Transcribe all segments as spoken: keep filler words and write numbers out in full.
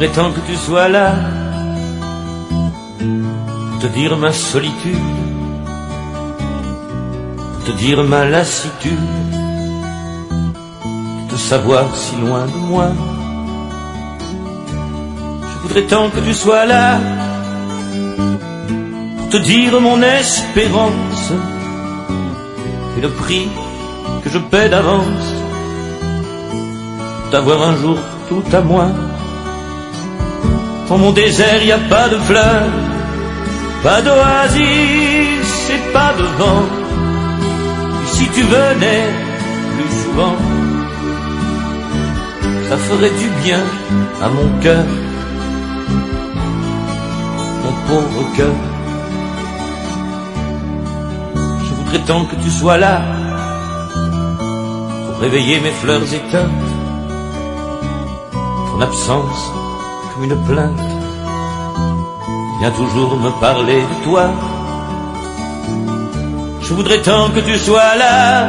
voudrais tant que tu sois là pour te dire ma solitude, pour te dire ma lassitude de te savoir si loin de moi. Je voudrais tant que tu sois là pour te dire mon espérance et le prix que je paie d'avance, d'avoir un jour tout à moi. Dans mon désert, y a pas de fleurs, pas d'oasis et pas de vent. Et si tu venais plus souvent, ça ferait du bien à mon cœur, mon pauvre cœur. Je voudrais tant que tu sois là pour réveiller mes fleurs éteintes. Ton absence comme une plainte vient toujours me parler de toi. Je voudrais tant que tu sois là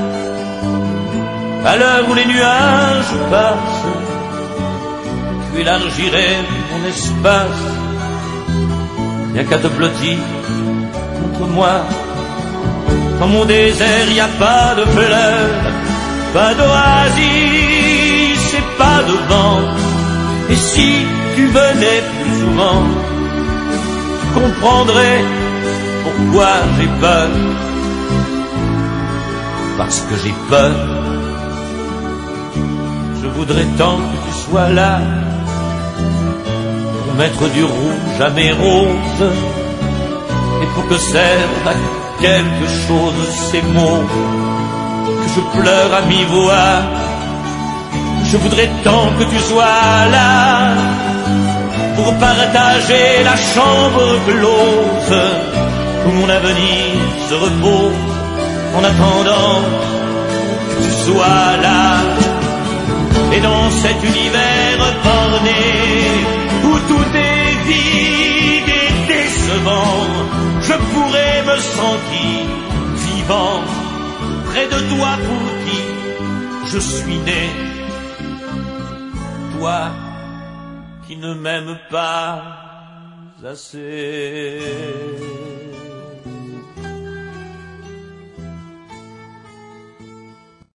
à l'heure où les nuages passent. Tu élargirais mon espace, rien qu'à te blottir contre moi. Dans mon désert, y a pas de fleurs, pas d'oasis et pas de vent. Et si tu venais plus souvent, tu comprendrais pourquoi j'ai peur. Parce que j'ai peur. Je voudrais tant que tu sois là pour mettre du rouge à mes roses et pour que servent à quelque chose ces mots que je pleure à mi-voix. Je voudrais tant que tu sois là pour partager la chambre close où mon avenir se repose en attendant que tu sois là. Et dans cet univers borné où tout est vide et décevant, je pourrais me sentir vivant près de toi pour qui je suis né. Toi qui ne m'aimes pas assez.